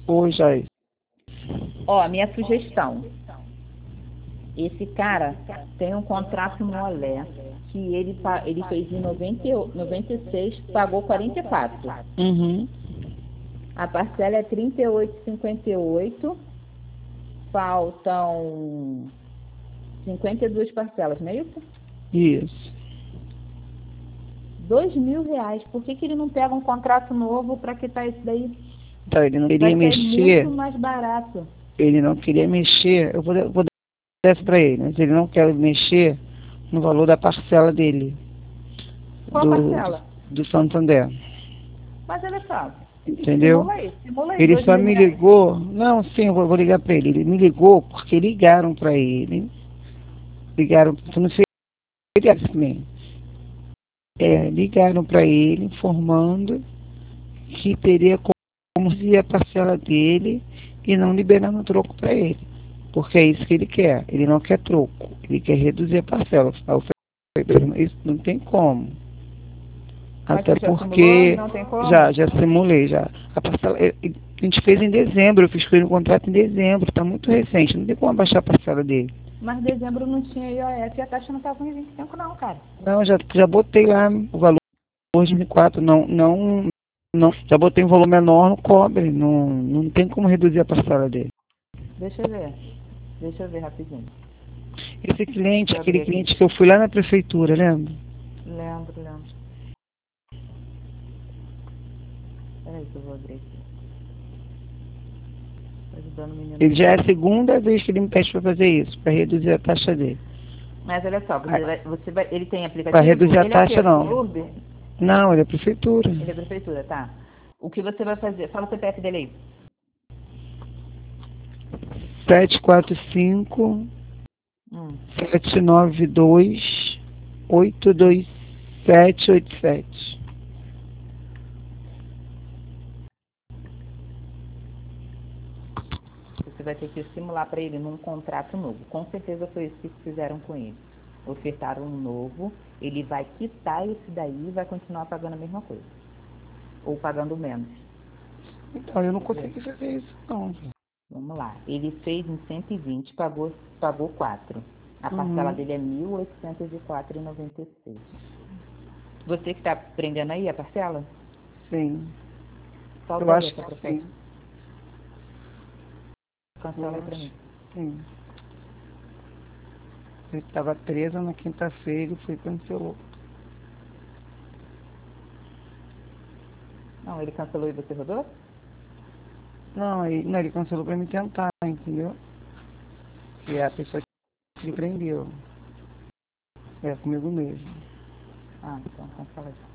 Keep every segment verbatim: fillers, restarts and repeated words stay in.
Oi, Jair. Ó, a minha sugestão. Esse cara tem um contrato no Olé que ele, pa- ele fez em noventa, e o- noventa e seis, pagou quarenta e quatro. Uhum. A parcela é trinta e oito e cinquenta e oito. Faltam cinquenta e duas parcelas, não é isso? Isso. Dois mil reais. Por que, que ele não pega um contrato novo para quitar isso daí? Então, ele não Vai queria sair mexer. muito mais barato. Ele não queria mexer. Eu vou, vou dar isso pra ele, mas ele não quer mexer no valor da parcela dele, Qual do, do, parcela? do Santander. Mas olha só, Entendeu? simula aí, simula aí, Ele dois só mil me reais. ligou. Não, sim, eu vou, vou ligar pra ele. Ele me ligou porque ligaram pra ele. Ligaram, não sei, também. É, ligaram pra ele informando que teria como se a parcela dele e não liberando o troco para ele. Porque é isso que ele quer. Ele não quer troco. Ele quer reduzir a parcela. Aí eu falei, isso não tem como. Mas Até você já simulou? porque Não tem já, como? já simulei já. A parcela, a gente fez em dezembro, eu fiz com ele um contrato em dezembro, está muito recente, não tem como abaixar a parcela dele. Mas dezembro não tinha I O F e a taxa não estava em vinte e cinco não, cara. Não, já, já botei lá o valor dois mil e quatro, não, não, não, já botei um valor menor no cobre, não, não tem como reduzir a parcela dele. Deixa eu ver. Deixa eu ver rapidinho. Esse cliente, Deixa eu aquele abrir aqui. cliente que eu fui lá na prefeitura, lembra? Lembro, lembro. Peraí que eu vou abrir aqui. Tô ajudando o menino Ele aqui. já é a segunda vez que ele me pede para fazer isso, para reduzir a taxa dele. Mas olha só, você vai, você vai, ele tem Para aplicativo? reduzir a Ele é o taxa, quê? não. Clube? Não, ele é prefeitura. Ele é prefeitura, tá. O que você vai fazer? Fala o C P F dele aí. sete quatro cinco, Hum. sete nove dois, oito dois sete oito sete. Você vai ter que simular para ele num contrato novo. Com certeza foi isso que fizeram com ele. Ofertaram um novo, ele vai quitar esse daí e vai continuar pagando a mesma coisa. Ou pagando menos. Então, eu não Quer ver? consegui fazer isso, não. Vamos lá. Ele fez em cento e vinte, pagou, pagou quatro. A parcela Uhum. dele é mil oitocentos e quatro reais e noventa e seis. Você que está prendendo aí a parcela? Sim. Eu Solta aí acho essa que proposta. sim. Cancela Eu aí para acho mim. que sim. Ele estava preso na quinta-feira e foi cancelou. Não, ele cancelou e você rodou? Não, ele, não, ele cancelou para me tentar, entendeu? Que é a pessoa que me prendeu. É comigo mesmo. Ah, então cancela aí.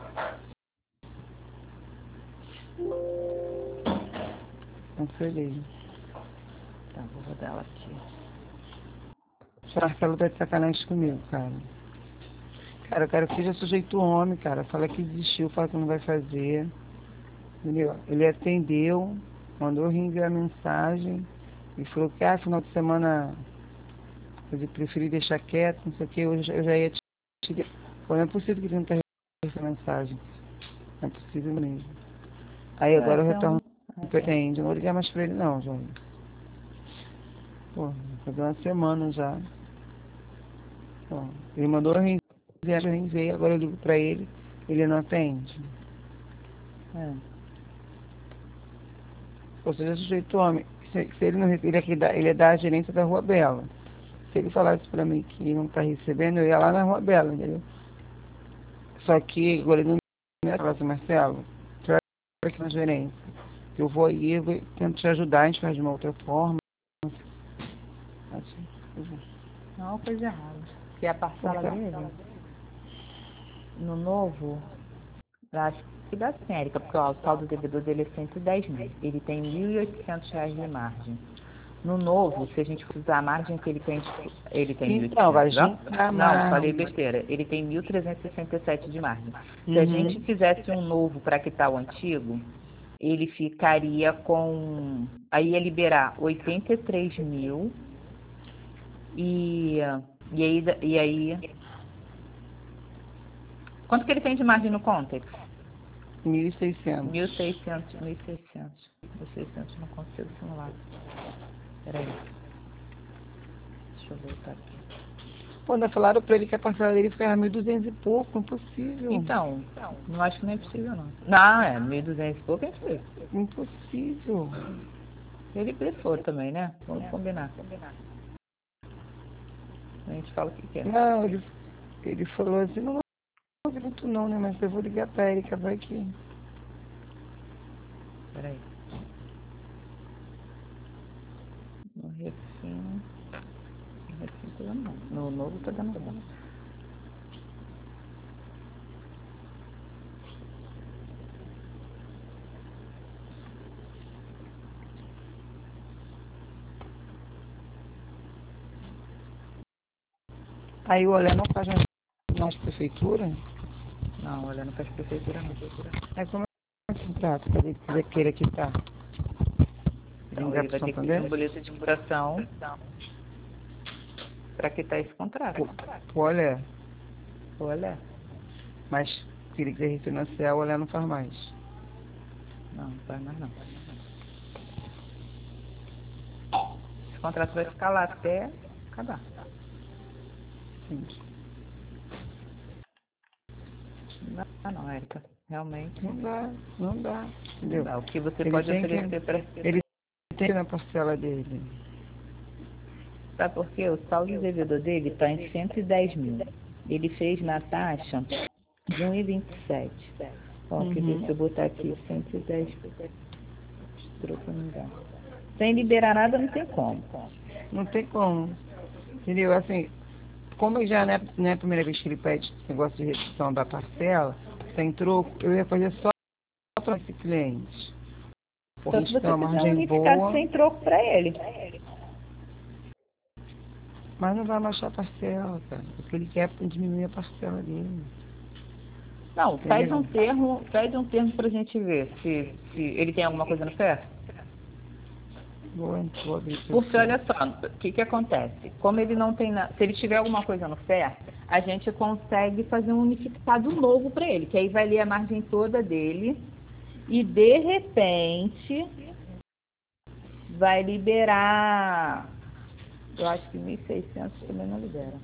Cancelei. Tá, vou rodar ela aqui. Marcelo tá de sacanagem comigo, cara. Cara, eu quero que seja sujeito homem, cara. Fala que desistiu, fala que não vai fazer. Entendeu? Ele atendeu, mandou reenviar a mensagem e falou que, ah, final de semana eu preferi deixar quieto, não sei o que, eu já, eu já ia te te- Pô, não é possível que ele não tenha essa mensagem. Não é possível mesmo. Aí É, agora eu tem retorno um. Aqui. pretende. Eu não vou ligar mais pra ele não, já. Pô, fazer uma semana já. Pô, ele mandou reenviar, eu reenviei, agora eu ligo pra ele, ele não atende. É. Ou seja, sujeito homem, se, se ele não rece- ele é, que dá, ele é da gerência da Rua Bela. Se ele falasse pra mim que não tá recebendo, eu ia lá na Rua Bela, entendeu? Só que agora ele não me falasse, Marcelo, tu vai aqui na gerência. Eu vou aí, eu vou, tento te ajudar, a gente faz de uma outra forma. Assim, eu vou. Não é uma coisa errada. Porque a Pô, parcela tá. dele, no novo, eu acho que dá sim, Érica, porque ó, o saldo devedor dele é cento e dez mil. Ele tem mil e oitocentos reais de margem. No novo, se a gente usar a margem que ele tem, tipo, ele tem Então, vai mil e oitocentos, ó. juntar Não, mais. falei besteira. Ele tem mil trezentos e sessenta e sete de margem. Se a gente Uhum. fizesse um novo para quitar o antigo, ele ficaria com. Aí ia liberar oitenta e três mil e, e aí, e aí. Quanto que ele tem de margem no Contex? mil e seiscentos. mil e seiscentos, mil e seiscentos. mil e seiscentos não consigo simular. Peraí. Deixa eu voltar aqui. Quando falaram pra ele que a parcela dele foi a mil e duzentos e pouco, impossível. Então, não acho que não é possível, não. Não, é mil e duzentos e pouco é possível. Impossível. Ele blefou também, né? Vamos combinar. A gente fala o que quer. Não, ele, ele falou assim, não vou muito não, né? Mas eu vou ligar pra Erika, vai que... Peraí. No refino. No refino tá dando não. No novo tá dando bom. Aí o Olé não faz mais nas prefeitura? Não, olha, não faz prefeitura não. Aí como é que contrato? Cadê aquele que tá? Então ele vai ter que pedir um boleto de apuração para quitar esse contrato. O Olé. Olha, Mas se ele quiser refinanciar, o Olé não faz mais. não, não faz mais não. Esse contrato vai ficar lá até acabar. Sim. Não dá não, Érica. Realmente. Não dá, não dá. Entendeu? Não, o que você Ele pode tem oferecer que, para... Ele tem na parcela dele. Sabe por quê? O saldo devedor dele está em cento e dez mil. Ele fez na taxa de um e vinte e sete. Ó, Uhum. quer ver se eu botar aqui cento e dez troco não dá. Sem liberar nada não tem como. Não tem como. Entendeu? Assim, como já não é, não é a primeira vez que ele pede esse negócio de redução da parcela, sem troco, eu ia fazer só para esse cliente. Porque Só a se gente tem você uma fizer um margem unificado boa, sem troco para ele. mas não vai baixar a parcela, cara. O que ele quer é diminuir a parcela dele. Não, pede Entendeu? um termo, pede um termo pra gente ver se, se ele tem alguma coisa no pé. Vou, vou abrir pra Porque você. olha só, o que que acontece? Como ele não tem, na... se ele tiver alguma coisa no pé, a gente consegue fazer um unificado novo para ele, que aí vai ler a margem toda dele e de repente vai liberar, eu acho que mil e seiscentos também não libera.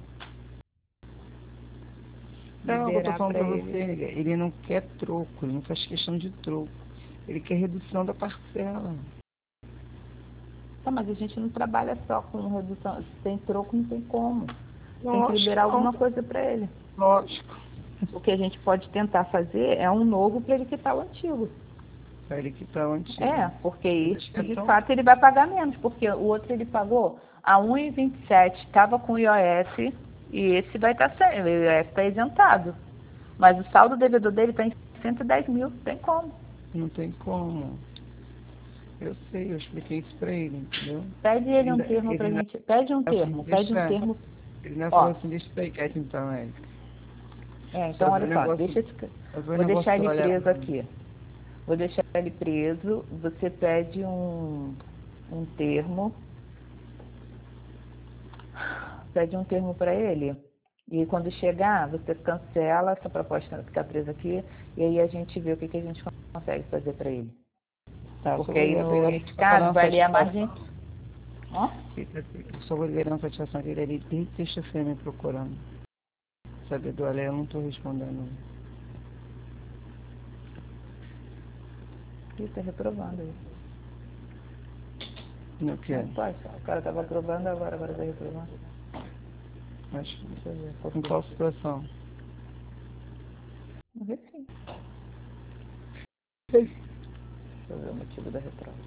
Não, eu tô Liberar falando para pra ele. você, ele não quer troco, ele não faz questão de troco. Ele quer redução da parcela. Tá, mas a gente não trabalha só com redução, se tem troco não tem como. Tem que Lógico, liberar alguma não. coisa para ele. Lógico. O que a gente pode tentar fazer é um novo para ele quitar o antigo. Pra ele quitar o antigo. É, porque Acho isso que é de tão- fato ele vai pagar menos, porque o outro ele pagou a um e vinte e sete, estava com I O S e esse vai estar sem, o I O S está isentado. Mas o saldo devedor dele está em cento e dez mil, tem como. Não tem como. Eu sei, eu expliquei isso pra ele, entendeu? Pede ele um ainda- termo pra ainda gente, pede um falou assim, termo, pede um deixa, termo. ele ainda Ó, falou assim, deixa isso aí quieto então, Érica. é, Só então ver olha o só, negócio, deixa esse, só ver o vou negócio deixar do ele olhar. preso aqui. Vou deixar ele preso, você pede um, um termo, pede um termo para ele, e quando chegar, você cancela essa proposta que está presa aqui, e aí a gente vê o que, que a gente consegue fazer para ele. Tá, só Porque vou aí ligar no pra ele, unificado falando vai ler a satisfação. margem. Ó, Eu só vou ligar a satisfação dele ali desde sexta-feira me procurando. Sabe, do Alé, eu não tô respondendo. ih, tá reprovando aí. Não quero. Não pode, o cara estava aprovando, agora agora está reprovando. Mas Deixa eu ver, qual em foi? qual situação? No refim. Deixa eu ver o motivo da reprova.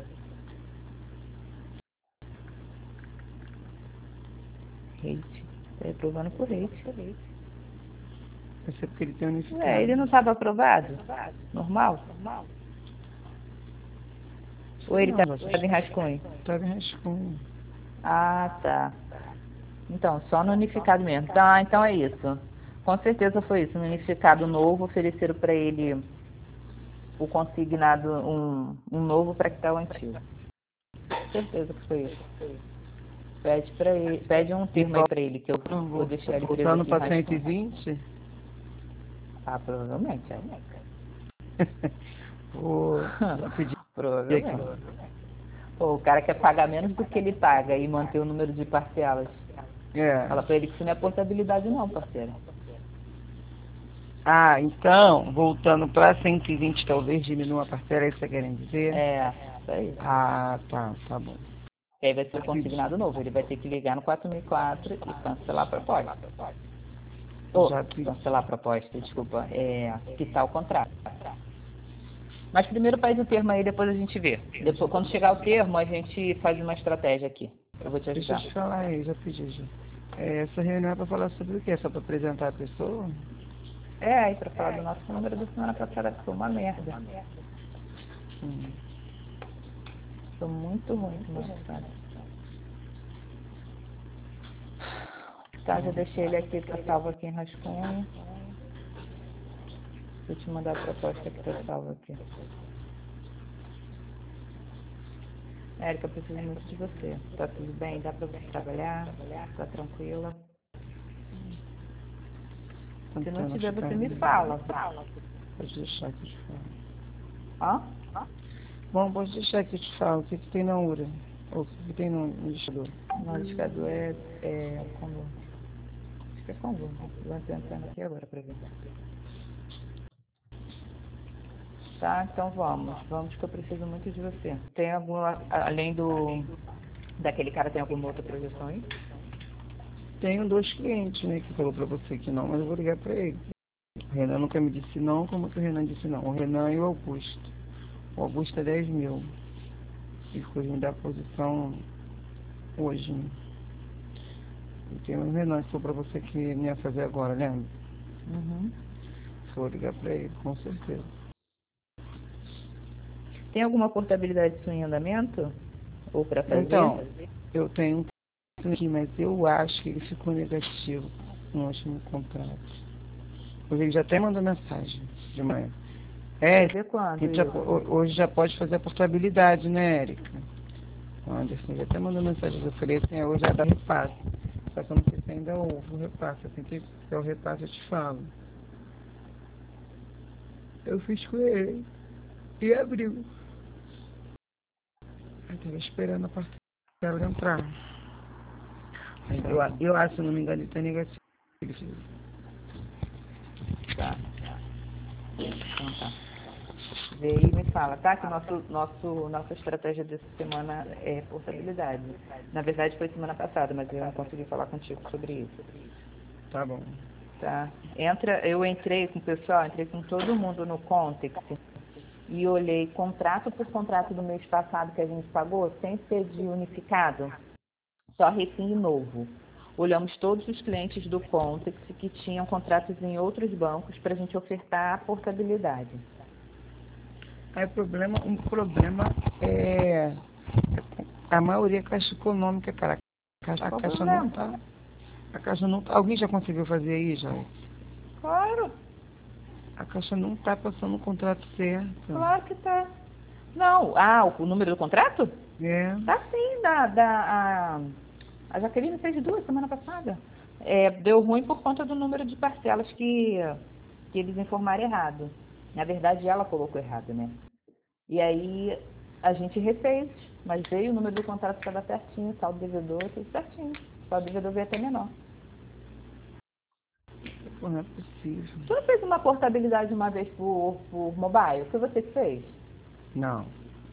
Hate. Tá reprovando por hate. Vai ser porque ele tem unificado. Ué, ele não estava aprovado? Normal? Ou ele Não, estava em vai rascunho? Tava em rascunho. Ah, tá. Então, só no unificado mesmo. Tá, então é isso. Com certeza foi isso. No unificado novo, ofereceram para ele o consignado, um, um novo para quitar o antigo. Certeza que foi isso. Pede, pra ele, pede um termo aí para ele, que eu Não, vou vou, deixar ele preso voltando aqui em para cento e rascunho. vinte Ah, provavelmente, é. Vou pedir Provavelmente. aqui. Pô, o cara quer pagar menos do que ele paga e manter o número de parcelas. É. Fala pra ele que isso não é portabilidade não, parceiro. Ah, então, voltando para cento e vinte, talvez diminua a parcela, é isso que você querem dizer? É, isso aí. Ah, tá, tá bom. E aí vai ser o consignado novo. Ele vai ter que ligar no quatro mil e quatro e cancelar a proposta. Ou, Já pedi. cancelar a proposta, desculpa. É, quitar o contrato. Mas primeiro faz o termo aí, depois a gente vê. Depois, quando chegar o termo, a gente faz uma estratégia aqui. Eu vou te Deixa eu ajudar. te falar aí, já pedi já. É, essa reunião é para falar sobre o quê? É só para apresentar a pessoa? É, aí pra falar do nosso número da semana passada, que foi uma merda. Hum. Foi muito ruim semana passada. Tá, já deixei ele aqui, tá salvo aqui em rascunho. Vou te mandar a proposta que tá salva aqui. Érica, eu preciso muito de você. Tá tudo bem? Dá pra você trabalhar? Tá tranquila? Se não Tentando tiver, ficar você me aí. fala. Pode deixar que eu te falo. Hã? Bom, pode deixar que eu te falo. O que, que tem na URA? Ou o que, que tem no lixador? O indicador é, é combo. Acho que é combo. Vou entrando aqui agora pra ver. Tá, então vamos. Vamos que eu preciso muito de você. Tem alguma, além do daquele cara, tem alguma outra projeção aí? Tenho dois clientes, né, que falou para você que não, mas eu vou ligar para ele. O Renan nunca me disse não, como que o Renan disse não? O Renan e o Augusto. O Augusto é dez mil. E ficou me dar posição hoje, né? E tem o Renan que falou para você que não ia fazer agora, lembra? Uhum. Vou ligar para ele, com certeza. Tem alguma portabilidade disso em andamento? Ou para fazer? Então, eu tenho um aqui, mas eu acho que ele ficou negativo no último contrato. Hoje ele já até mandou mensagem de manhã. É, Fazer quando a gente já, isso? hoje já pode fazer a portabilidade, né, Érica? O Anderson já até mandou mensagem. Eu falei assim, é, hoje já dá repasse. Só que eu não sei se ainda houve o repasse. Assim que é o repasse, eu te falo. Eu fiz com ele. E abriu. Eu tava esperando a parcela entrar. Eu, eu acho, se não me engano, ele tá negativo. Tá. Então tá. Vê aí e me fala, tá? Que nosso, nosso, nossa estratégia dessa semana é portabilidade. Na verdade foi semana passada, mas eu não consegui falar contigo sobre isso. Tá bom. Tá? Entra, eu entrei com o pessoal, entrei com todo mundo no Context e olhei contrato por contrato do mês passado que a gente pagou, sem ser de unificado, só refim novo. Olhamos todos os clientes do Context que tinham contratos em outros bancos para a gente ofertar a portabilidade. Aí o problema, um problema é a maioria é caixa econômica, cara. A caixa, a Qual o caixa não problema? tá. A caixa não tá. Alguém já conseguiu fazer aí, já? Claro, A caixa não tá passando o contrato certo. claro que tá. Não, ah, o, o número do contrato? É. Tá sim, da, da, a, a Jaqueline fez duas semana passada. É, deu ruim por conta do número de parcelas que, que eles informaram errado. Na verdade, ela colocou errado, né? E aí a gente refez, mas veio o número do contrato estava certinho, saldo devedor, tudo certinho. Saldo devedor veio até menor. Pô, não é possível. Tu não fez uma portabilidade uma vez por, por mobile? Foi você que fez? Não.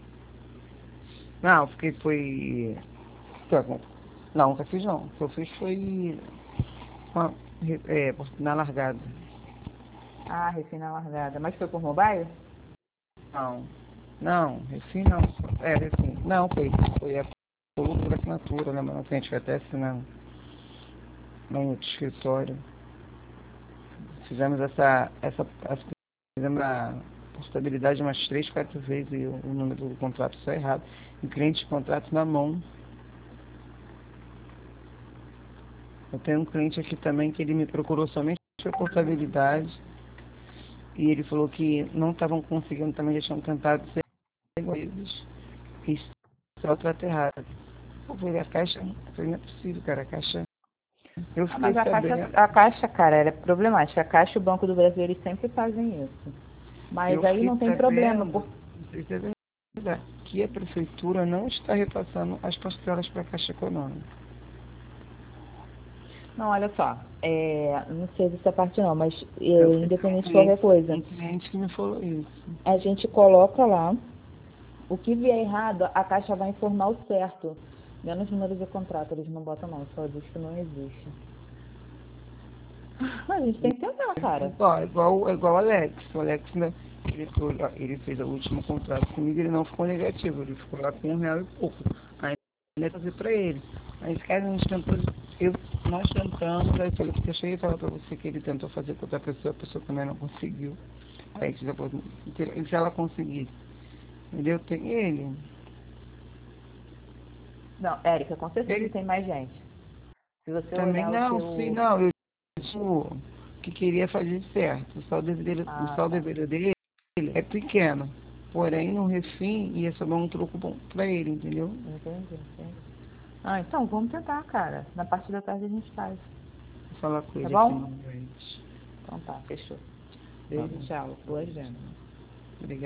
Não, porque foi. Não, nunca fiz não. O que eu fiz foi uma, é, na largada. Ah, refém na largada. Mas foi por mobile? Não. Não, Refim não. É, Refim. Não, foi. Foi a por assinatura, né? Mas a gente vai até assinar no outro escritório. Fizemos essa, essa, essa fizemos a portabilidade umas três, quatro vezes e o, o número do contrato só errado. E o cliente de contrato na mão. Eu tenho um cliente aqui também que ele me procurou somente a portabilidade e ele falou que não estavam conseguindo, também já tinham tentado seis vezes e só o trato errado. Eu falei, a caixa, eu falei, não é possível, cara, a caixa. Eu Ah, fiquei mas a caixa, sabendo. a caixa, cara, ela é problemática. A caixa e o Banco do Brasil, eles sempre fazem isso. Mas Eu aí fiquei não tem problema, sabendo, por... não sei se é verdade, que a prefeitura não está repassando as parcelas para a Caixa Econômica. Não, olha só, é, não sei dessa parte não, mas é, Eu fui um independente de qualquer cliente, coisa, um cliente que me falou isso. a gente coloca lá, o que vier errado, a Caixa vai informar o certo. Menos número de contrato, eles não botam não, só diz que não existe. A gente tem que tentar, cara. Igual, igual, igual o Alex. O Alex, né, ele, foi- ele fez o último contrato comigo, ele não ficou negativo, ele ficou lá com um real e pouco. Aí eu fazer pra ele. Aí cara, a gente tentou, eu, nós tentamos, aí eu falei, porque eu cheguei a falar pra você que ele tentou fazer com outra pessoa, a pessoa também não conseguiu. Aí se ela, se ela conseguisse, entendeu? Tem ele. Não, Érica, com certeza Ele tem mais gente. Se você também olhar o não, sim, seu... não, eu disse que queria fazer certo. Só o dever, o Ah, só o tá. dever dele é pequeno. Porém, no refim ia sobrar um troco bom pra ele, entendeu? Entendi, entendi. Ah, então vamos tentar, cara. Na parte da tarde a gente faz. Vou falar com Tá ele aqui bom? novamente. Então tá, fechou. Tá Beijo, bom. tchau. Boas vendas. Obrigado.